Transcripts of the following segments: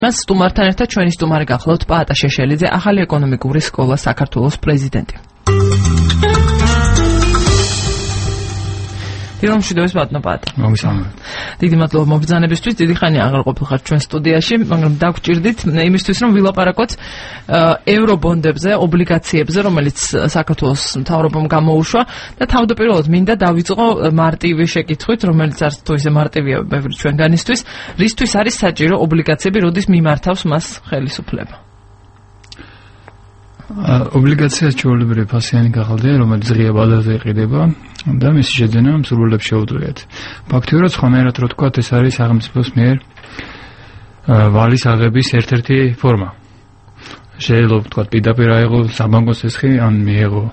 მას სტუმართან ერთად ჩვენი სტუმარი გახლავთ პაატა შეშელიძე, ახალი ეკონომიკური სკოლა საქართველოს პრეზიდენტი. მშვიდობის ბატონო პაატა. მოგესალმებით. დიდი მადლობა მობრძანებისთვის, დიდი ხანია აღარ ყოფილიყარ ჩვენ სტუდიაში, მაგრამ დაგვჭირდით იმისთვის, რომ ვილაპარაკოთ ევრობონდებზე, ობლიგაციებზე, რომელიც საქართველოს მთავრობამ გამოუშვა და თავდაპირველად მინდა დავიწყო მარტივი შეკითხვით, რომელიც არც თუ ისე მარტივია ბევრი ჩვენგანისთვის, რისთვის არის საჭირო ობლიგაციები, როდის მიმართავს მას ხელისუფლება? ობლიგაცია ჩვეულებრივი ფასიანი გახალდია, რომელიც ღია ბაზარზე იყიდება და მისი შეძენა მსურველებს შეუძლიათ. ფაქტიურად სხვანაირად რო თქვათ, ეს არის სახელმწიფოს მიერ ვალის აღების ერთ-ერთი ფორმა. შეიძლება თქვათ პირდაპირ აიღო საბანკო სესხი, ან მიიღო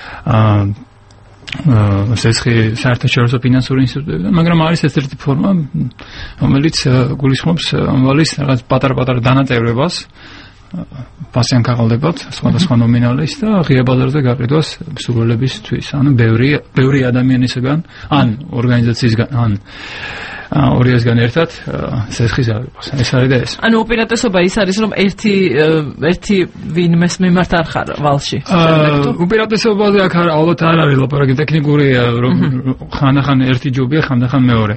სესხი საერთაშორისო ფინანსური ინსტიტუტებიდან, მაგრამ არის ერთ-ერთი ფორმა, რომელიც გულისხმობს ვალის რაღაც პატარ-პატარ დანაწევრებას ფასიან ქაღალდებად სხვადასხვა ნომინალის და ღია ბაზარზე გაყიდვას მსურველებისთვის, ანუ ბევრი ადამიანისგან, ან ორგანიზაციისგან, ან ორიასგან ერთად სესხის აღებას. ეს არის და ეს. ანუ უპირატესობა ის არის, რომ ერთი ვინმეს მიმართ არ ხარ ვალში. უპირატესობაზე აქ ალბათ არ არის ლაპარაკი, ტექნიკურია, რომ ხანდახან ერთი ჯობია, ხანდახან მეორე.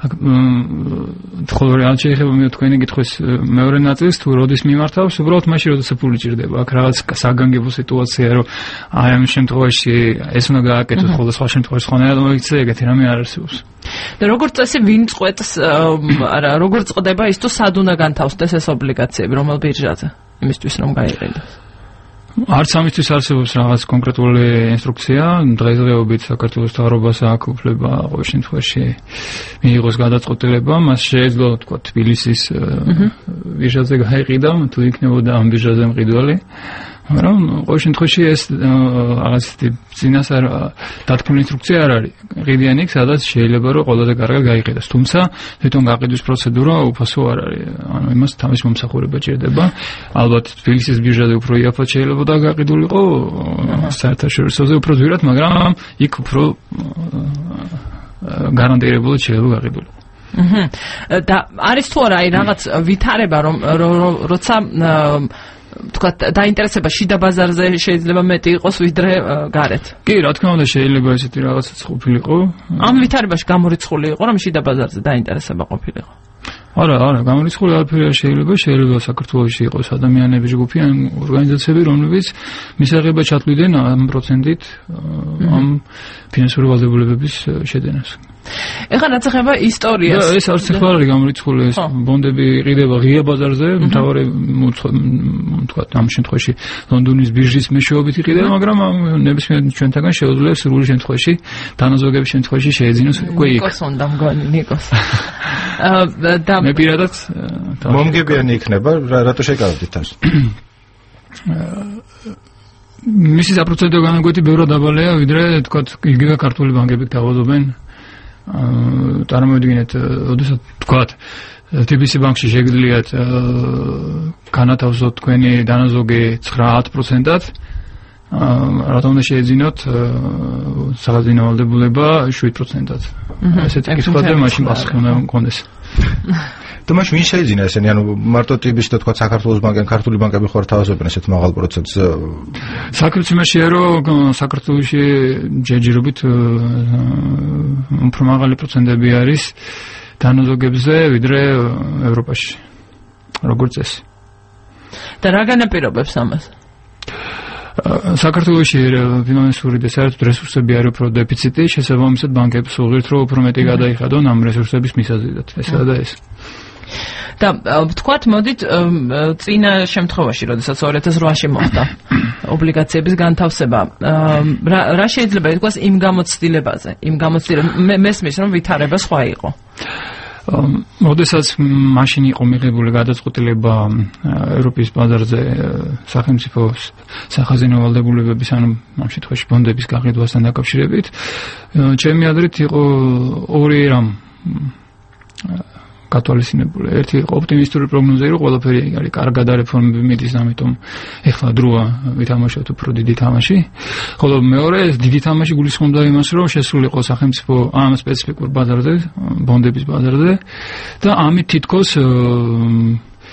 ხოლო რა შეიძლება მე თქვენი კითხვის მეორე ნაწილს თუ როდის მიმართავს, უბრალოდ მაშინ როდესაც ფული ჭირდება. აქ რაღაც საგანგებო სიტუაცია, რომ აი ამ შემთხვევაში ეს უნდა გააკეთოს, ხოლო სხვა შემთხვევაში სხვანაირად მოიქცე, ეგეთი რამე არ არსებობს. და როგორც წესი ვინ წყვეტს, როგორ წყვდება ის თუ სად უნდა განთავსდეს ეს ობლიგაციები, რომელ ბირჟაზე, იმისთვის რომ გაიყიდოს? არც ამისთვის არსებობს რაღაც კონკრეტული ინსტრუქცია, დღესდღეობით საქართველოს მთავრობას აქვს უფლება ყოველ შემთხვევაში მიიღოს გადაწყვეტილება, მას შეეძლო თქვა თბილისის ბირჟაზე გაიყიდა, თუ იქნებოდა ამ ბირჟაზე მყიდველი. მაგრამ ყოველ შემთხვევაში ეს რაღაც წინასწარ დათქმული ინსტრუქცია არ არის. ყიდიანი იქ, სადაც შეიძლება რომ ყველაზე კარგად გაიყიდოს. თუმცა თვითონ გაყიდვის პროცედურა უფასო არ არის. ანუ იმას თავის მომსახურება ჭირდება. ალბათ თბილისის ბირჟაზე უფრო იაფად შეიძლება და გაყიდულიყო საერთაშორისოზე უფრო ძვირად, მაგრამ იქ უფრო გარანტირებულად შეიძლება გაყიდულიყო. და არის თუ არა რაღაც ვითარება, რომ როცა თქვა დაინტერესება შიდა ბაზარზე შეიძლება მეტი იყოს ვიდრე გარეთ. კი, რა თქმა უნდა შეიძლება ესეთი რაღაცაც ყოფილიყო. ამ ვითარებაში გამორიცხული იყო, რომ შიდა ბაზარზე დაინტერესება ყოფილიყო. არა, გამორიცხული არაფერი შეიძლება საქართველოში იყოს ადამიანების ჯგუფი, ან ორგანიზაციები, რომლებიც მისაღება ჩათვლიდნენ ამ პროცენტით ამ ფინანსური ვალდებულებების შეძენას. ეხლა რაც ეხება ისტორიას. ეს არც ახლა არის გამორიცხული, ეს ბონდები იყიდება ღია ბაზარზე, მთავარი თქვა ამ შემთხვევაში ლონდონის ბირჟის მეშვეობით იყიდება, მაგრამ ნებისმიერ ჩვენთაგან შეუძლია სრული შემთხვევაში, დანაზოგების შემთხვევაში შეეძინოს უკვე იქ. ნიკოს უნდა მგონი, ნიკოს. და მე პირადად მომგებიანი იქნება, რატო შეკავდით თავს? მისი საპროცედურო განაკვეთი ბევრად დაბალია, ვიდრე თქვა იგივე ქართული ბანკები თავაზობენ. წარმოვიდგინეთ, ოდესაც თქვათ TBC ბანკში შეგიძლიათ განათავსოთ თქვენი დანაზოგი 9-10%-ად, რატომ უნდა შეეძინოთ საგაზინო ვალდებულება 7%-ად. ესეთი კითხვა და მაშინ პასუხი უნდა მქონდეს. და მაშინ ვინ შეეძინა ესენი, ანუ მარტო TBC და თქვა საქართველოს ბანკი, ქართული ბანკები ხარ თავაზობენ ესეთ მაღალ პროცენტს? საქართველოსია რომ საქართველოში ჯერჯერობით უფრო მაღალი პროცენტები არის დანაზოგებზე ვიდრე ევროპაში. როგორც წესი. და რა განაპირობებს ამას? საქართველოში ფინანსური და საერთოდ რესურსები არის უფრო დეფიციტი, შესაბამისად ბანკებს უღირთ რომ უფრო მეტი გადაიხადონ ამ რესურსების მისაზიდად. ესაა და ეს. და ვთქვათ, მოდით წინა შემთხვევაში, როდესაც 2008-ში მოხდა ობლიგაციების განთავსება, რა შეიძლება ითქვას იმ გამოცდილებაზე? მესმის რომ ვითარება სხვა იყო. როდესაც მაშინ იყო მიღებული გადაწყვეტილება ევროპის ბაზარზე სახელმწიფოს სახაზინო ვალდებულებების, ანუ ამ შემთხვევაში ბონდების გაყიდვასთან დაკავშირებით, ჩემი აზრით იყო ორი რამ გათვალისწინებული. ერთი იყო ოპტიმისტური პროგნოზი, რომ ყველაფერი არის კარგად და რეფორმები მიდის, ამიტომ ეხლა დროა ვითამაშოთ უფრო დიდი თამაში. ხოლო მეორე დიდი თამაში გულისხმობდა იმას, რომ შესულიყო სახელმწიფო ამ სპეციფიკურ ბაზარზე, ბონდების ბაზარზე და ამით თითქოს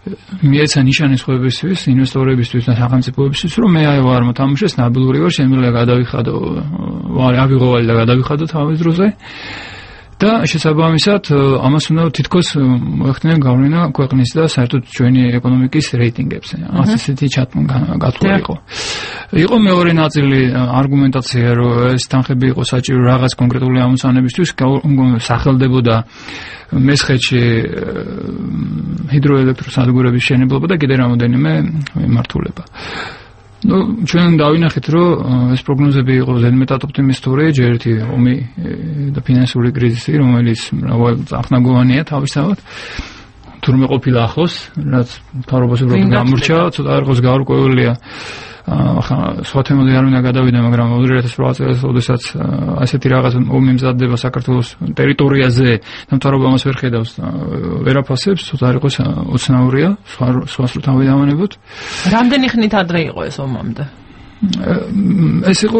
მიეცა ნიშანი სხვებისთვის, ინვესტორებისთვის და სახელმწიფოებისთვის, რომ მე აი ვარ მოთამაშეს, ნაბილური ვარ, შემიძლია გადავიხადო, ავიღო ვალი და გადავიხადო თავის დროზე. და შესაბამისად ამას უნდა თითქოს მოეხდინა გავლენა ქვეყნის და საერთოდ ჩვენი ეკონომიკის რეიტინგებზე. ასეთი გათვლა იყო. იყო მეორე ნაწილი არგუმენტაცია, რომ ეს თანხები იყო საჭირო რაღაც კონკრეტული ამოცანებისთვის, სახელდებოდა მესხეთში ჰიდროელექტროსადგურების მშენებლობა და კიდე რამოდენიმე მიმართულება. ჩვენ დავინახეთ, რომ ეს პროგნოზები იყო ზედმეტად ოპტიმისტური, ჯერ ერთი ომი და ფინანსური კრიზისი, რომელიც აღნაგოვანია თავისთავად. თურმე ყოფილა ახლოს, რაც მთავრობას უბრალოდ გამორჩა, ცოტა არ იყოს გაურკვეველია. სხვა თემაზე არ უნდა გადავიდე, მაგრამ 2008 წელს, როდესაც ასეთი რაღაც ომი მზადდება საქართველოს ტერიტორიაზე და მთავრობა ამას ვერ ხედავს და ვერ აფასებს, ცოტა არ იყოს ოცნაურია, სხვას რო თავი დავანებოთ. რამდენი ხნით ადრე იყო ეს ომამდე? ეს იყო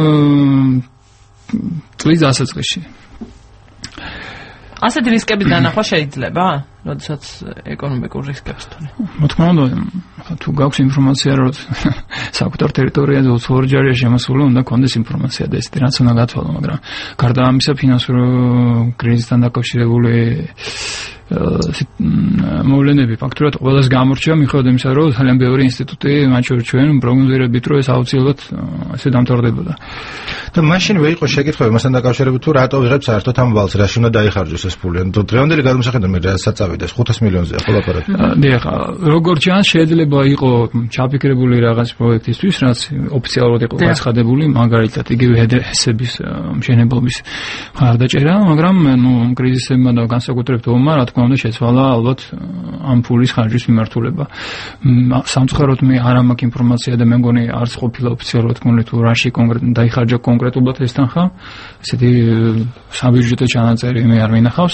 წლის დასაწყისში. ასეთი რისკების დანახვა შეიძლება, როდესაც ეკონომიკურ რისკებს თვლი. რა თქმა უნდა, თუ გაქვს ინფორმაცია, რომ საკუთარ ტერიტორიაზე 22 ჯარია შემოსული, უნდა გქონდეს ინფორმაცია და ესეთი რაც უნდა გათვალო, მაგრამ გარდა ამისა ფინანსური კრიზისთან დაკავშირებული მოვლენები ფაქტურად ყველას გამორჩა, მიუხედავად იმისა, რომ ძალიან ბევრი ინსტიტუტი, მათ შორის ჩვენ პროგნოზირებით, რომ ეს აუცილებლად ასე დამთავრდებოდა. და მაშინ ვერ იყო შეკითხვა მასთან დაკავშირებით, თუ რატო ვიღებ საერთოდ ამ ვალს, რაში უნდა დაიხარჯოს ეს ფული? ანუ დღევანდელი გადამსახედა მე რასაც წავიდეს 500 მილიონზეა ხოლმე. დიახ, როგორც ჩანს, შეიძლება იყო ჩაფიქრებული რაღაც პროექტისთვის, რაც ოფიციალურად იყო გაცხადებული, მაგალითად იგივე ჰესების მშენებლობის მხარდაჭერა, მაგრამ კრიზისებმა და განსაკუთრებით ომმა, რა თქმა უნდა, შეცვალა ალბათ ამ ფულის ხარჯვის მიმართულება. სამწუხაროდ მე არ მაქვს ინფორმაცია და მე მგონი არც ყოფილა ოფიციალურად გქონდა თუ რაში კონკრეტულად დაიხარჯა კონკრეტულად ეს თანხა. ესეთი საბიუჯეტო ჩანაწერი მე არ მინახავს.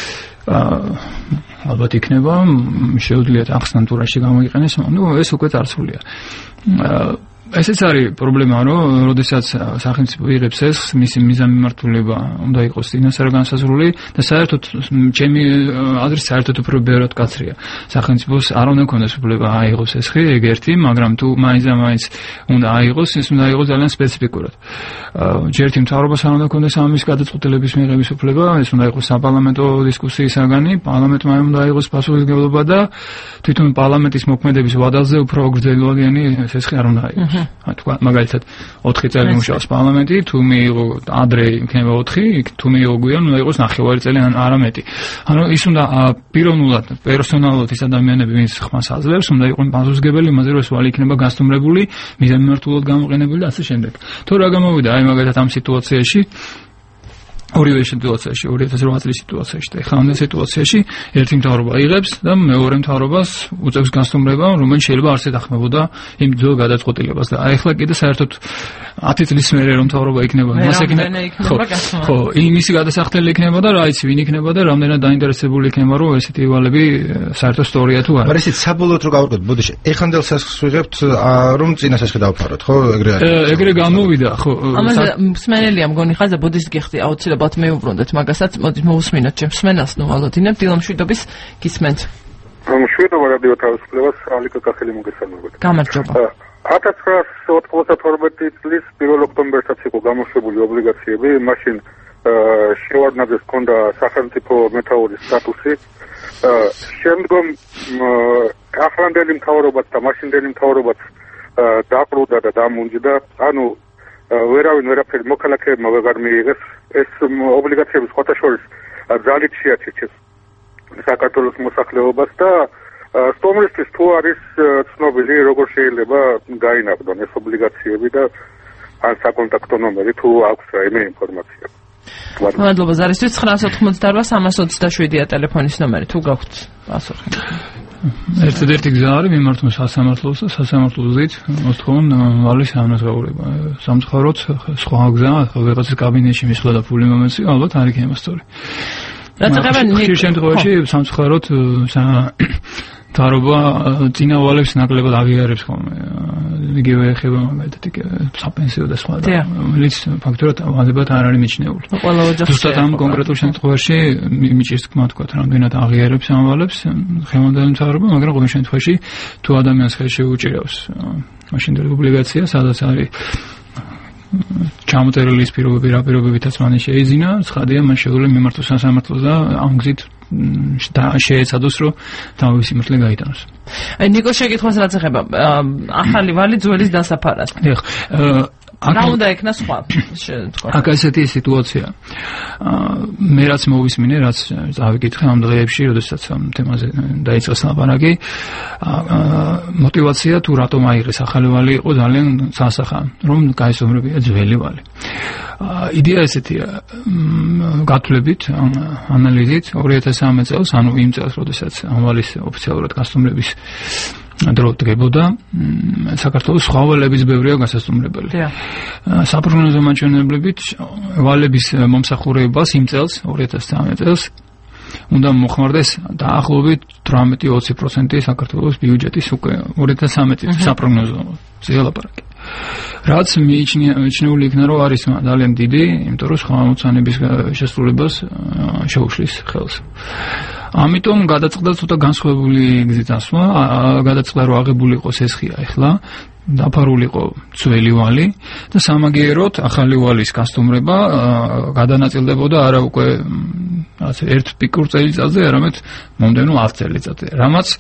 ალბათ იქნება, შეუძლიათ ახსნან თუ რაში გამოიყენეს, ეს უკვე წარსულია. ესეც არის პრობლემა, რომ როდესაც სახელმწიფო იღებს ეს, მისი მიზანმიმართულება უნდა იყოს წინასწარ განსაზღვრული და საერთოდ ჩემი აზრით საერთოდ უფრო ბევრად კაცრია. სახელმწიფოს არ უნდა ქონდეს უფლება აიღოს ეს ხი, ეგ ერთი, მაგრამ თუ მაინც და მაინც უნდა აიღოს, ეს უნდა აიღოს ძალიან სპეციფიკურად. ჯერ ერთი მთავრობას არ უნდა ქონდეს ამის გადაწყვეტილების მიღების უფლება, ეს უნდა იყოს საპარლამენტო დისკუსიის საგანი, პარლამენტმა უნდა აიღოს პასუხისმგებლობა და თვითონ პარლამენტის მოქმედების ვადაზე უფრო გრძელვადიანი ეს ხი არ უნდა აიღოს. თქვა მაგალითად 4 წელი მუშაობს პარლამენტი, თუ მიიღო ადრე იქნება 4, თუ მიიღო გვიან უნდა იყოს 9 წელი ან არა მეტი. ანუ ის უნდა პიროვნულად, პერსონალურად ის ადამიანები, ვინც ხმას აძლევს, უნდა იყვნენ პასუხისმგებელი იმაზე, რომ ეს ვალი იქნება გასტუმრებული, მიზანმიმართულად გამოყენებული და ასე შემდეგ. თუ რა გამოვიდა აი მაგალითად ამ სიტუაციაში, ორივე სიტუაციაში, 2008 წლის სიტუაციაში და ეხლა სიტუაციაში ერთი მთავრობა იღებს და მეორე მთავრობას უწევს გასტუმრება, რომელიც შეიძლება არ შეთანხმებოდა იმ ძველ გადაწყვეტილებას და აი ეხლა კიდე საერთოდ 10 წლის მერე რომ მთავრობა იქნება, მას იქნება ხო, იმისი გადასახდელი იქნება და რა იცი, ვინ იქნება და რამდენად დაინტერესებული იქნება, რომ ესეთი ვალები საერთოდ სწორია თუ არა. მაგრამ ისიც საბოლოოდ რო გავუკეთოთ, ბოდიში, ეხანდელ სასხს ვიღებთ, რომ წინა სასხი დავფაროთ, ხო, ეგრე არის. ეგრე გამოვიდა, ხო. ამაზე მსმენელია მგონი ხაზა ბოდიში გიხდი აუცილებლად მეუბრუნდეთ მაგასაც, მოდით მოусმინოთ ჩემს მსმენელს, ნუვალოდინებ დილამ შვიდობის გისმენთ. შვიდობა რადიო თავისუფლებას, ალიკა კახელი მოგესალმებით. გამარჯობა. 1992 წლის 1 ოქტომბერსაც იყო გამოშვებული ობლიგაციები, მაშინ შევარდნაძეს ჰქონდა სახელმწიფო მეთაურის სტატუსი. შემდგომ ახლანდელი მთავრობაც და მაშინდელი მთავრობაც დაყრუდა და დამუნჯდა, ანუ ვერავინ ვერაფერი მოქალაქეებმა ვეღარ მიიღეს. ეს ობლიგაციები სხვათა შორის ძალით შეაჩერეს საქართველოს მოსახლეობას და სტუმრისთვის თუ არის ცნობილი, როგორ შეიძლება გაინახონ ეს ობლიგაციები და ან საკონტაქტო ნომერი თუ აქვს რაიმე ინფორმაცია. მადლობა ზარისთვის. 988-327-ია ტელეფონის ნომერი, თუ გაქვთ პასუხი. ერთადერთი გზა არის მიმართოს სასამართლოს და სასამართლოზეც მოსთხოვონ ვალის ანაზღაურება. სამწუხაროდ სხვა გზა, ვიღაცის კაბინეტში მისვლა და ფული მომეცი, ალბათ არ იქნება სწორი. რაც ეხება ხშირ შემთხვევაში სამწუხაროდ მთავრობა წინა ვალებს ნაკლებად აღიარებს ხოლმე. იგივე ეხება მაგალითად საპენსიო და სხვა და რომელიც ფაქტორად ვადებად არ არის მიჩნეული. ზუსტად ამ კონკრეტულ შემთხვევაში მიჭირს თქმა თქვა რამდენად აღიარებს ამ ვალებს ხელმძღვანელი მთავრობა, მაგრამ ყოველ შემთხვევაში თუ ადამიანს ხელში უჭირავს მაშინ ობლიგაცია, სადაც არის ჩამოწერილი ის პირობები, რა პირობებითაც მან შეიძინა, ცხადია, მან შეუძლია მიმართოს სასამართლოს და ამ გზით შეეცადოს, რომ თავისი მართლე გაიტანოს. ნიკოს შეკითხვას რაც ეხება ახალი ვალი ძველის დასაფარად. რა უნდა ეკნა სხვა თქვა. აქ ესეთი სიტუაცია. მე რაც მოვისმინე, რაც წავიკითხე ამ დღეებში, როდესაც ამ თემაზე დაიწყეს ლაპარაკი, мотивация თუ რატომ აიღეს ახალი ვალი იყო ძალიან სასახა, რომ გაესწორებია ძველი ვალი. იდეა ესეთია, გათვლებით, ანალიზით 2013 წელს, ანუ იმ წელს, როდესაც ამ ვალის ოფიციალურად გასტუმრების დრო დგებოდა, საქართველოს სხვა ვალების ბევრია გასასტუმრებელი. საპროგნოზო მაჩვენებლებით ვალების მომსახურებას იმ წელს, 2013 წელს, უნდა მოხმარდეს დაახლოებით 18-20% საქართველოს ბიუჯეტის უკვე 2013 წლის საპროგნოზო ლაპარაკი. რაც მიჩნეული იქნა, რომ არის ძალიან დიდი, იმიტომ რომ სხვა მოცანების შესრულებას შეუშლის ხელს. ამიტომ გადაწყდა ცოტა განსხვავებული გზით ასვლა, გადაწყდა რომ აღებული იყოს ეს ხია ახლა, დაფარული იყო ძველი ვალი და სამაგიეროდ ახალი ვალის გასტუმრება გადანაწილდებოდა არა უკვე ერთ პიკურ წელიწადზე, არამედ მომდევნო 10 წელიწადზე. რამაც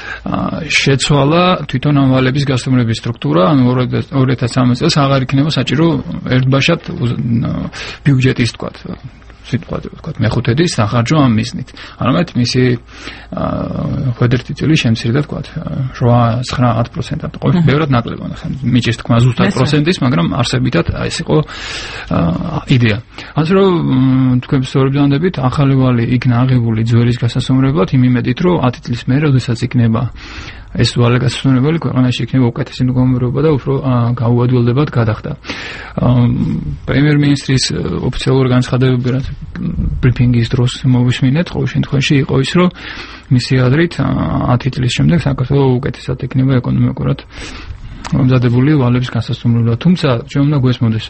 შეცვალა თვითონ ამ ვალების გასტუმრების სტრუქტურა, ანუ 2013 წელს აღარ იქნება საჭირო ერთბაშად ბიუჯეტის თქვა მეხუთედის სახარჯო ამ მიზნით. არამედ მისი ხვედერთი წილი შემცირდა თქვა 8-9%-ად. ყოველ ბევრად ნაკლებია. მიჭირს თქმა ზუსტად პროცენტის, მაგრამ არსებითად ეს იყო იდეა. ასე რომ თქვენ სწორად ვანდებით, ახალი ვალი იქნა აღებული ძველის გასასწორებლად, იმ იმედით, რომ 10 წლის მერე, როდესაც იქნება ეს ვალი გასასწორებელი, ქვეყანაში იქნება უკეთესი მდგომარეობა და უფრო გაუადვილდებად გადახდა. პრემიერ-მინისტრის ოფიციალური განცხადებები ბრიფინგის დროს მოვისმინეთ, ყოველ შემთხვევაში იყო ის, რომ მისი აზრით 10 წლის შემდეგ საქართველოს უკეთესად იქნება ეკონომიკურად მომზადებული ვალების გასასწორებლად. თუმცა ჩვენ უნდა გვესმოდეს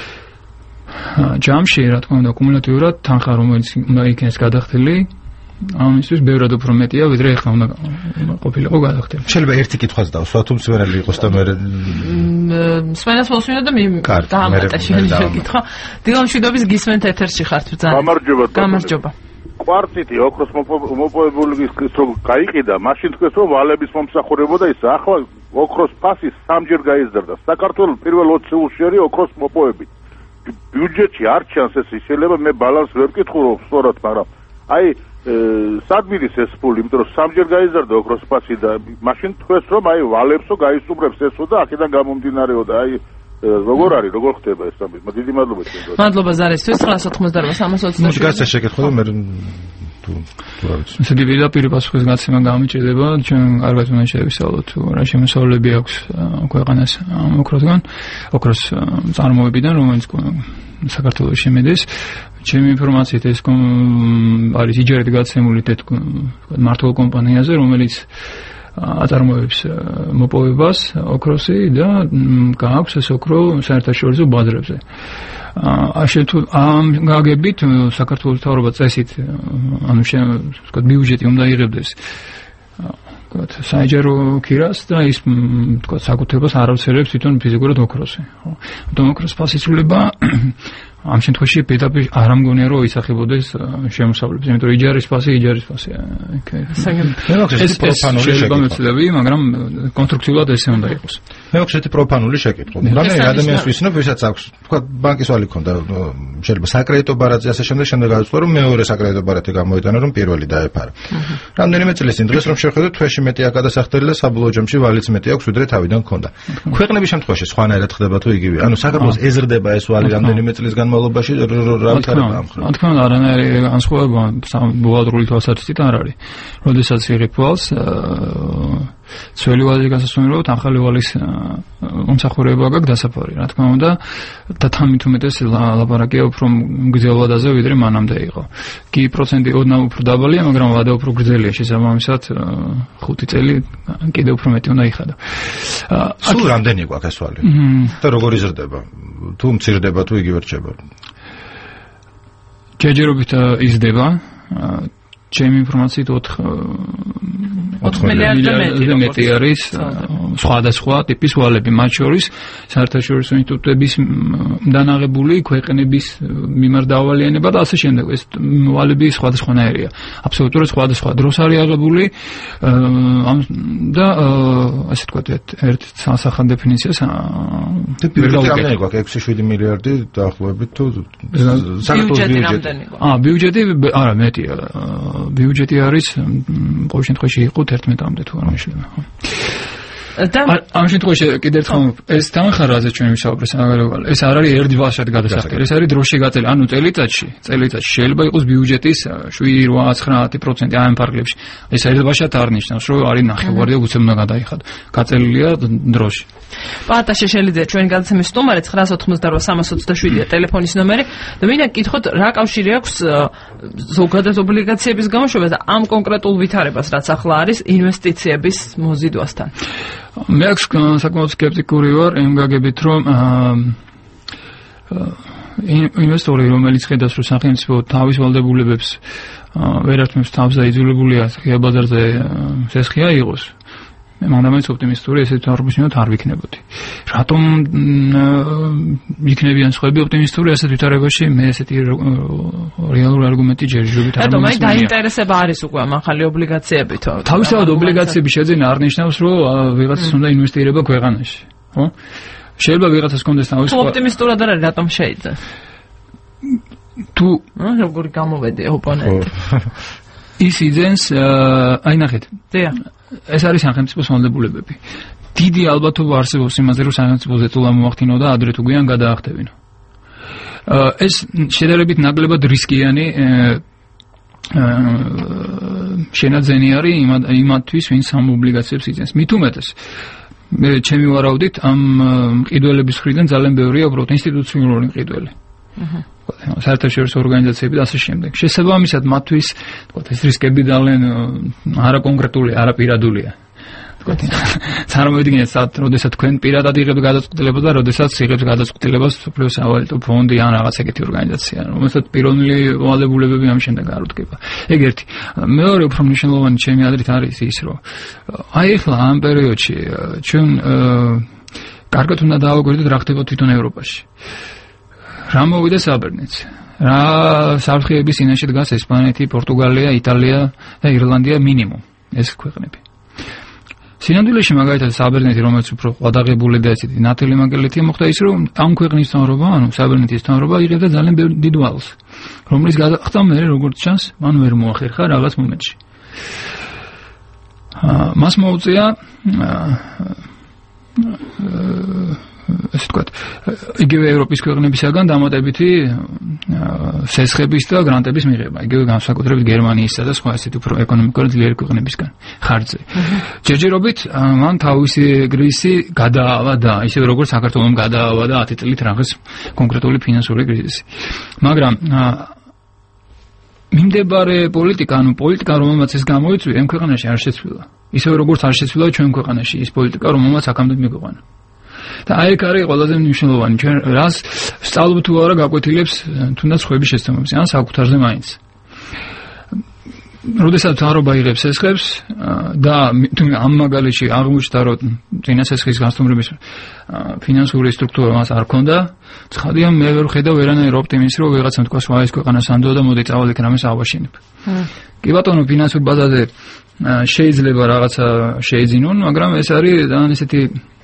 ჯამში, რა თქმა უნდა, კუმულატიურად თანხა, რომელიც უნდა იქნეს გადახდილი, ამისთვის ბევრად უფრო მეტია, ვიდრე ახლა უნდა ყოფილიყო გადახდილი. შეიძლება ერთი კითხვაც დავსვა, თუ მსვენელი იყოს და მე მსმენელს მოსვინო და დაამატა შენი შეკითხვა. დილამშვიდობის გისმენთ ეთერში ხართ ბრძანა. გამარჯობა. კვარტიტი ოქროს მოპოვებული ის რომ გაიყიდა, მაშინ თქვენ რომ ვალების მომსახურებოდა ის ახლა ოქროს ფასი 3-ჯერ გაიზარდა. საქართველოს პირველ 20 წელში არის ოქროს მოპოვებით. ბიუჯეტში არ ჩანს ეს, შეიძლება მე ბალანს ვერ ვკითხულობ სწორად, მაგრამ აი სად მიდის ეს ფული, იმიტომ რომ 3-ჯერ გაიზარდა ოქროს ფასი და მაშინ თქვენს რომ აი ვალებსო გაისუბრებს ესო და აქედან გამომდინარეო და აი როგორ არის, როგორ ხდება ეს ამბი? დიდი მადლობა თქვენ. მადლობა ზარისთვის 988-320. ნუ გასა შეკითხვა და მე თუ რა ვიცი. ესე პირდაპირ პასუხის გაცემა გამიჭირდება, ჩვენ კარგად უნდა შევისწავლოთ რა შემოსავლები აქვს ქვეყანას ოქროსგან, ოქროს წარმოებიდან, რომელიც საქართველოში მიდის. ჩემი ინფორმაციით ეს არის იჯარით გაცემული მართულ კომპანიაზე, რომელიც აწარმოებს მოპოვებას ოქროსი და გააქვს ეს ოქრო საერთაშორისო ბაზრებზე. ამ გაგებით საქართველოს მთავრობა წესით, ანუ ვთქვათ, ბიუჯეტი უნდა იღებდეს საჯარო ქირას და ის ვთქვათ საკუთრებას არ ავცელებს თვითონ ფიზიკურად ოქროსი. ხო, ოქროს ფასისულება ამ შემთხვევაში პირდაპირ არ ამგონია რომ ისახებოდეს შემოსავლებს, იმიტომ რომ იჯარის ფასია. ეს პროფანული შეკითხვა, მაგრამ კონსტრუქციულად ესე უნდა იყოს. მე ვაქვს ერთი პროფანული შეკითხვა. რამდენი ადამიანს ვისნობ, ვისაც აქვს, თქვა ბანკის ვალი ქონდა, შეიძლება საკრედიტო ბარათი ასე შემდეგ გავიწყო რომ მეორე საკრედიტო ბარათი გამოიტანა რომ პირველი დაეფარა. რამდენიმე წელი წინ დღეს რომ შევხედოთ, თვეში მეტი აკადასახდელი და საბოლოო ჯამში ვალიც მეტი აქვს, ვიდრე თავიდან ქონდა. ქვეყნების შემთხვევაში სხვანაირად ხდება თუ იგივე. ანუ საქართველოს ეზრდება ეს ვალი რამდენიმე წლის განმავლობაში რა ვითარება ამ ხრა. თქმა უნდა, არანაირი განსხვავება ბუღალტრული თვალსაზრისით არ არის. როდესაც იღებ ვალს, ძველი ვალის გასასვენებლად ახალი ვალის მომსახურება გაქვს დასაფარი, რა თქმა უნდა, და თამით უმეტეს ლაპარაკია უფრო მგრძელვადაზე, ვიდრე მანამდე იყო. კი პროცენტი ოდნავ უფრო დაბალია, მაგრამ ვადა უფრო გრძელია, შესაბამისად 5 წელი კიდევ უფრო მეტი უნდა იხადო. სულ რამდენი გვაქვს ეს ვალი? და როგორ იზრდება? თუ მცირდება, თუ იგივე რჩება? ჯერჯერობით იზრდება. ჩემი ინფორმაციით 4 მილიარდზე მეტი არის სხვადასხვა ტიპის ვალები, მათ შორის საერთაშორისო ინსტიტუტების დანაღებული ქვეყნების მიმართ დავალიანება და ასე შემდეგ. ეს ვალები სხვადასხვანაირია. აბსოლუტურად სხვადასხვა დროს არის აღებული და ასე თქვა ერთ სასახან დეფინიციას ბიუჯეტი რამდენი გვაქვს? 6-7 მილიარდი დაახლოებით თუ საქართველოს ბიუჯეტი? ბიუჯეტი არა მეტია. ბიუჯეტი არის ყოველ შემთხვევაში იყო 11-მდე თუ არ მეშლება. ამ შემთხვევაში კიდევ ერთხელ ეს თანხარაზე ჩვენ ვისაუბრეთ საგარეო. ეს არ არის ერთ ვალშად გადასახადი. ეს არის დროში გაწელი. ანუ წელიწადში შეიძლება იყოს ბიუჯეტის 7-8-9% ამ ფარგლებში. ეს ერთ ვალშად არ ნიშნავს, რომ არის ნახევარი და უცებ უნდა გადაიხადო. გაწელილია დროში. პაატა შეშელიძე ჩვენი გადაცემის სტუმარი 988-327-ია ტელეფონის ნომერი და მინდა გითხოთ რა კავშირი აქვს ზოგადად ობლიგაციების გამოშვებას და ამ კონკრეტულ ვითარებას რაც ახლა არის ინვესტიციების მოზიდვასთან. მე აქვს საკმაოდ სკეპტიკური ვარ იმ გაგებით რომ ინვესტორი რომელიც ხედავს რომ სახელმწიფო თავის ვალდებულებებს ვერ ართმევს თავს და იძულებულია ღია ბაზარზე სესხია იყოს მე მანდამაც ოპტიმისტური ესეთ არგუმენტით არ ვიქნებოდი. რატომ იქნებიან სხვები ოპტიმისტური ასეთ ვითარებაში მე ესეთი რეალური არგუმენტი ჯერჯერობით არ მომწონია. რატომ დაინტერესება არის უკვე ამ ახალი ობლიგაციებით? თავისთავად ობლიგაციების შეძენა არ ნიშნავს რომ ვიღაცას უნდა ინვესტირება ქვეყანაში, ხო? შეიძლება ვიღაცას კონდეს თავის ოპტიმისტურად არ არის, რატომ შეიძლება? თუ როგორი გამოვედი ოპონენტი? ის იძენს აი ნახეთ. დიახ. ეს არის სახელმწიფოს ვალდებულებები. დიდი ალბათობა არსებობს იმაზე, რომ სახელმწიფოზე თულა მოახდინო და ადრე თუ გვიან გადაახტევინო. ეს შედარებით ნაკლებად რისკიანი შენაძენი არის იმათთვის, ვინც ამ ობლიგაციებს იძენს. მით უმეტეს მე ჩემი ვარაუდით ამ მყიდველების მხრიდან ძალიან ბევრია უბრალოდ ინსტიტუციონალური მყიდველი. საერთაშორისო ორგანიზაციები და ასე შემდეგ. შესაბამისად მათთვის თქვა ეს რისკები ძალიან არაკონკრეტული, არაპირადულია. თქვა წარმოვიდგინეთ როდესაც თქვენ პირადად იღებთ გადაწყვეტილებას და როდესაც იღებს გადაწყვეტილებას სოფლიო სავალუტო ფონდი ან რაღაც ეგეთი ორგანიზაცია, რომელსაც პიროვნული ვალდებულებები ამ შემდეგ არ უდგება. ეგ ერთი. მეორე უფრო მნიშვნელოვანი ჩემი აზრით არის ის, რომ აი ახლა ამ პერიოდში ჩვენ კარგად უნდა დავაგვერდოთ რა ხდება თვითონ ევროპაში. რა მოვიდა საბერძნეთს? რა საფრთხეების წინაშე დგას ესპანეთი, პორტუგალია, იტალია და ირლანდია მინიმუმ ეს ქვეყნები. სინამდვილეში მაგალითად საბერძნეთი რომელიც უფრო ყადაღებული და ესეთი ნათელი მაგალითია მოხდა ის რომ ამ ქვეყნის თანრობა, ანუ საბერძნეთის თანრობა იღებდა ძალიან დიდ ვალს, რომლის გადახდა მე როგორც ჩანს, მან ვერ მოახერხა რაღაც მომენტში. მას მოუწია ასე ვთქვათ, იგივე ევროპის ქვეყნებისაგან დამატებითი სესხების და გრანტების მიღება, იგივე განსაკუთრებით გერმანიისა და სხვა ესეთი უფრო ეკონომიკურად ძლიერი ქვეყნებისგან ხარჯზე. ჯერჯერობით მან თავისი კრიზისი გადაავა და ისე როგორც საქართველოს გადაავა და 10 წლით რაღაც კონკრეტული ფინანსური კრიზისი. მაგრამ მიმდებარე პოლიტიკა, ანუ პოლიტიკა, რომელმაც ეს გამოიწვია, ამ ქვეყანაში არ შეცვლილა. ისე როგორც არ შეცვლილა ჩვენ ქვეყანაში ის პოლიტიკა, რომელმაც აქამდე მიგვიყვანა. და აი ეგ არის ყველაზე მნიშვნელოვანი. ჩვენ რას სწავლობთ თუ არა გაკვეთილებს თუნდაც ხვების შესწავლებს, ან საკუთარზე მაინც. როდესაც თანრობა იღებს სესხებს და ამ მაგალითში აღმოჩნდა რომ წინა სესხის გასტუმრების ფინანსური სტრუქტურა მას არ ქონდა, ცხადია მე ვერ ხედავ ვერანაირ ოპტიმიზმს რომ ვიღაცამ თქვა სხვა ეს ქვეყანა სანდო და მოდი წავალ იქ რამეს ავაშენებ. კი ბატონო ფინანსურ ბაზაზე შეიძლება რაღაცა შეიძინონ, მაგრამ ეს არის ძალიან ესეთი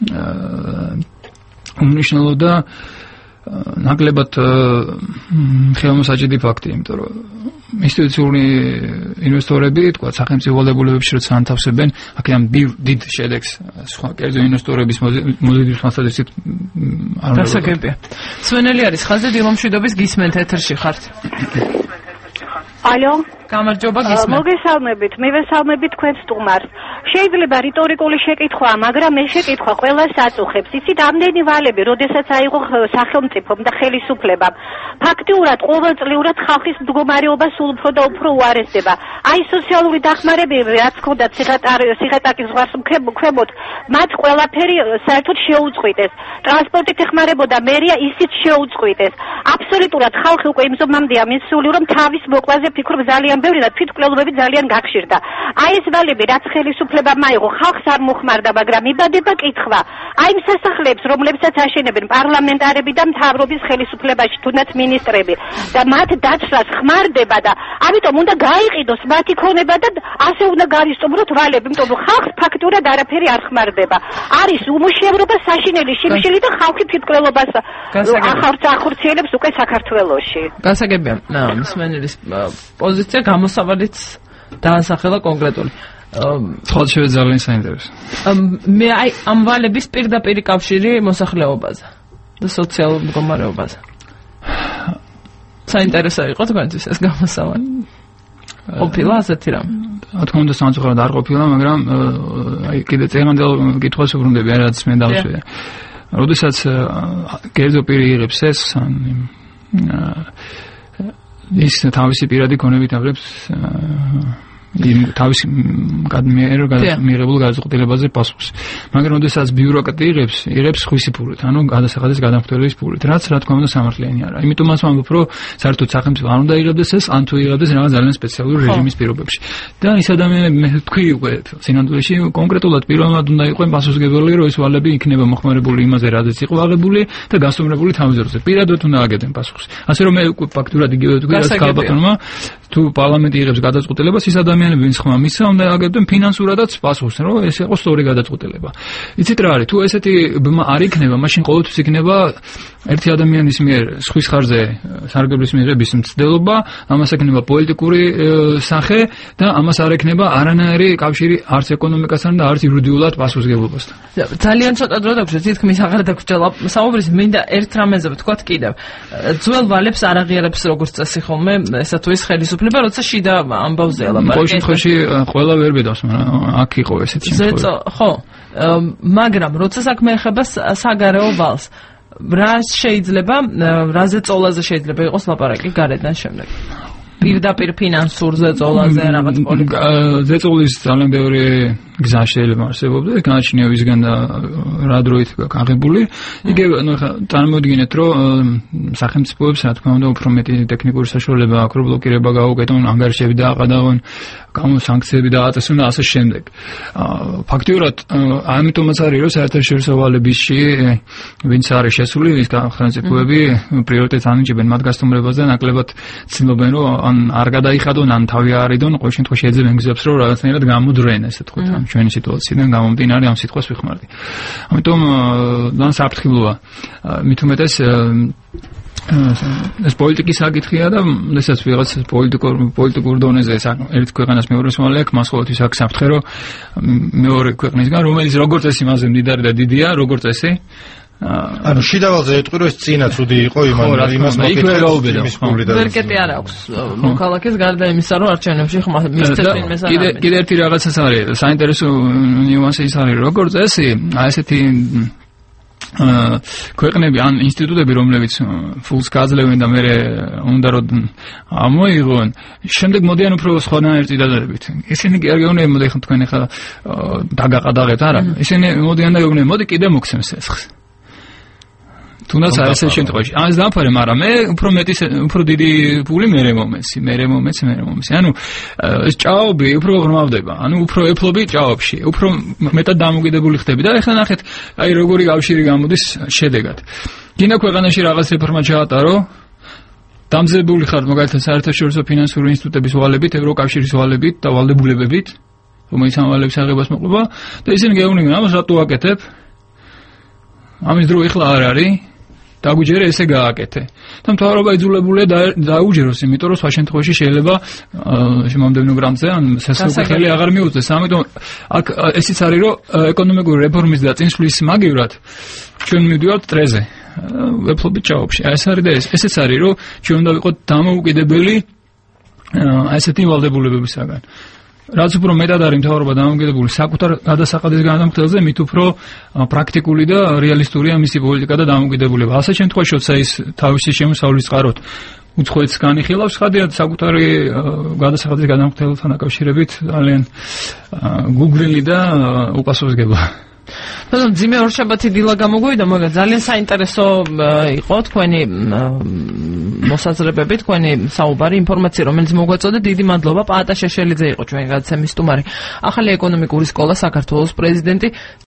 უმნიშვნელო და ნაკლებად ხელმოსაჭიდი ფაქტი, იმიტომ რომ ინსტიტუციური ინვესტორები, თქვა სახელმწიფო ვალდებულებებში როცა ანთავსებენ, აქედან დიდ შედეგს სხვა კერძო ინვესტორების მოზიდვის მასალით არ უნდა. დასაგებია. სვენელი არის ხაზზე დილომშვიდობის გისმენთ ეთერში ხართ. ალო, გამარჯობა გისმენთ. მოგესალმებით, მივესალმებით თქვენ სტუმარს. შეიძლება რიტორიკული შეკითხვა, მაგრამ ეს შეკითხვა ყველას აწუხებს. იცით, ამდენი ვალები, როდესაც აიღო სახელმწიფომ და ხელისუფლებამ, ფაქტიურად ყოველწლიურად ხალხის მდგომარეობა სულ უფრო და უფრო უარესდება. აი სოციალური დახმარებები, რაც ჰქონდათ სიღატაკის ზღვარს ქვემოთ, მათ ყველაფერი საერთოდ შეუწყვიტეს. ტრანსპორტით ეხმარებოდა მერია, ისიც შეუწყვიტეს. აბსოლუტურად ხალხი უკვე იმ ზომამდეა მისული, რომ თავის მოკვაზე ფიქრობ ძალიან ბევრი და თვითმკვლელობები ძალიან გახშირდა. აი ეს ვალები, რაც ხელისუფლებამ აიღო, ხალხს არ მოხმარდა, მაგრამ იბადება კითხვა. აი იმ სასახლეებს, რომლებსაც აშენებენ პარლამენტარები და მთავრობის ხელისუფლებაში, თუნდაც მინისტრები და მათ დაცვას ხმარდება და ამიტომ უნდა გაიყიდოს მათი ქონება და ასე უნდა გავისტუმროთ ვალები, იმიტომ რომ ხალხს ფაქტურად არაფერი არ ხმარდება. არის უმუშევრობა, საშინელი შიმშილი და ხალხი თვითმკვლელობას ახორციელებს უკვე საქართველოში. გასაგებია, მსმენელის პოზიცია გამოსავალიც დაასახელა კონკრეტული. თვალშევ ძალიან საინტერესო. მე აი ამ ვალების პირდაპირ კავშირი მოსახლეობაზე და სოციალურ მდგომარეობაზე. საინტერესო იყო თქვენთვის ეს გამოსავალი. ყოფილა ასეთი რამ. რა თქმა უნდა სამწუხაროდ არ ყოფილა, მაგრამ აი კიდე წეგანდელ კითხვას უბრუნდები, რაც მე დავშვია. როდესაც კერძო პირი იღებს ეს ის თავისი პირადი ქონებით აღებს თავის მიღებულ გადაწყვეტილებაზე პასუხს. მაგრამ როდესაც ბიუროკრატი იღებს ხვისი ფულით, ანუ გადასახადის გადამხდელობის ფულით, რაც რა თქმა უნდა სამართლიანი არა. იმიტომაც ვამბობ, რომ საერთოდ სახელმწიფო არ უნდა იღებდეს ეს, ან თუ იღებდეს რაღაც ძალიან სპეციალური რეჟიმის პირობებში. და ის ადამიანები მე თქვი უკვე სინამდვილეში კონკრეტულად პირველად უნდა იყვნენ პასუხისმგებელი, რომ ეს ვალები იქნება მოხმარებული იმაზე, რადგან იყო აღებული და გასტუმრებული თავიზორზე. პირადად უნდა აგებდნენ პასუხს. ასე რომ მე უკვე ფაქტურად იგივე თქვი, რაც ქალბატონმა თუ პარლამენტი იღებს გადაწყვეტილებას, ის ადამიანები ვინც ხმა მისცა უნდა აგებდნენ ფინანსურადაც პასუხს, რომ ეს იყო სწორი გადაწყვეტილება. იცით რა არის, თუ ესეთი ბმა არ იქნება, მაშინ ყოველთვის იქნება ერთი ადამიანის მიერ სხვის ხარზე სარგებლის მიღების მცდელობა, ამას ექნება პოლიტიკური სახე და ამას არ ექნება არანაირი კავშირი არც ეკონომიკასთან და არც იურიდიულად პასუხისმგებლობასთან. ძალიან ცოტა დრო დაგვჭირდა, თითქმის აღარ დაგვჭირდა საუბრის, მინდა ერთ რამეზე ვთქვათ კიდევ. ძველ ვალებს არ აღიარებს როგორც წესი ხოლმე ესა თუ ის ხელისუფლება, როცა შიდა ამბავზეა ლაპარაკი. ყოველ შემთხვევაში ყველა ვერ ბედავს, მაგრამ აქ იყო ესეთი შემთხვევა. ხო, მაგრამ როცა საქმე ეხება საგარეო ვალს, რაზე წოლაზე შეიძლება იყოს ლაპარაკი გარედან შემდეგ? პირდაპირ ფინანსურ ზეწოლაზე რაღაც პოლიტიკაზე. ზეწოლის ძალიან ბევრი გზა შეიძლება არსებობდეს, განაჩნია ვისგან და რა დროით გაღებული. იგივე, ანუ ხა წარმოვიდგინეთ, რომ სახელმწიფოებს რა თქმა უნდა უფრო მეტი ტექნიკური საშუალება აქვს, რომ ბლოკირება გაუკეთონ, ანგარიშები დააყადავონ, გამოსანქციები დააწესონ და ასე შემდეგ. ფაქტიურად ამიტომაც არის, რომ საერთაშორისო ვალებისში ვინც არის შესული, ის სახელმწიფოები პრიორიტეტს ანიჭებენ მათ გასტუმრებას და ნაკლებად ცდილობენ, რომ ან არ გადაიხადონ, ან თავი არიდონ, ყოველ შემთხვევაში ეძებენ გზებს, რომ რაღაცნაირად გამოდროენ, ესე თქვით, ამ ჩვენი სიტუაციიდან გამომდინარე ამ სიტყვას ვიხმარდი. ამიტომ ძალიან საფრთხილოა. მით უმეტეს ეს პოლიტიკის საკითხია და ესაც ვიღაც პოლიტიკურ დონეზე ერთ ქვეყანას მეორეს მალე აქვს, მას ყოველთვის აქვს საფრთხე, რომ მეორე ქვეყნისგან, რომელიც როგორც წესი მასზე მდიდარი და დიდია, როგორც წესი ანუ შიდავალზე ეტყვი რომ ეს წინა ცუდი იყო იმას მოკითხა ვერკეტი არ აქვს მოქალაქეს გარდა იმისა რომ არჩევნებში მისცეს ვინმეს არ არის კიდე ერთი რაღაცას არის საინტერესო ნიუანსი ის არის როგორც წესი აი ესეთი ქვეყნები ან ინსტიტუტები რომლებიც ფულს გაძლევენ და მე უნდა რომ ამოიღონ შემდეგ მოდიან უფრო სხვანაირ წინადადებით ისინი კი არ გეუბნებიან მოდი ხო თქვენ ახლა დაგაყადაღეთ არა ისინი მოდიან და გეუბნებიან მოდი კიდე მოგცემს ესხს თუნდაც არ ესე შემთხვევაში ამას დამფარე მაგრამ მე უფრო დიდი ფული მე მომეცი ანუ ეს ჭაობი უფრო ღრმავდება ანუ უფრო ეფლობი ჭაობში უფრო მეტად დამოკიდებული ხდები და ეხლა ნახეთ აი როგორი კავშირი გამოდის შედეგად გინდა ქვეყანაში რაღაც რეფორმა ჩაატარო დამზადებული ხარ მაგალითად საერთაშორისო ფინანსური ინსტიტუტების ვალებით ევროკავშირის ვალებით და ვალდებულებებით რომელიც ამ ვალების აღებას მოყვება და ისინი გეუბნებიან ამას რატო აკეთებ ამის დრო ეხლა არ არის დაგვიჯერე ესე გააკეთე. და მთავრობა იძულებულია დაუჯეროს, იმიტომ რომ სხვა შემთხვევაში შეიძლება შემამდენო გრამზე ან სასწაული ხელი აღარ მიუწეს. ამიტომ აქ ესიც არის რომ ეკონომიკური რეფორმის და წინსვლის მაგივრად ჩვენ მივდივართ ტრეზე. ვეფლობით ჭაობში. ეს არის და ესეც არის რომ ჩვენ უნდა ვიყოთ დამოუკიდებელი ესეთი ვალდებულებებისაგან. რაც უფრო მეტად არის მთავრობა დამოკიდებული საკუთარ გადასახადის განმხილზე, მით უფრო პრაქტიკული და რეალისტურია მისი პოლიტიკა და დამოკიდებულება. ასეთ შემთხვევაშიც ის თავისი შემოსავლის წყაროთ უცხოეთს განიხილავს, ხადიათ საკუთარი გადასახადის განმხილთან დაკავშირებით ძალიან გუგრილი და უპასუხისგება. თუმცა ძიმე ორშაბათი დილა გამოგვივიდა, მაგრამ ძალიან საინტერესო იყო თქვენი მოსაზრებები, თქვენი საუბარი, ინფორმაცია, რომელიც მოგვაწოდეთ. დიდი მადლობა. პაატა შეშელიძე იყო ჩვენი გადაცემის სტუმარი. ახალი ეკონომიკური სკოლა საქართველოს პრეზიდენტი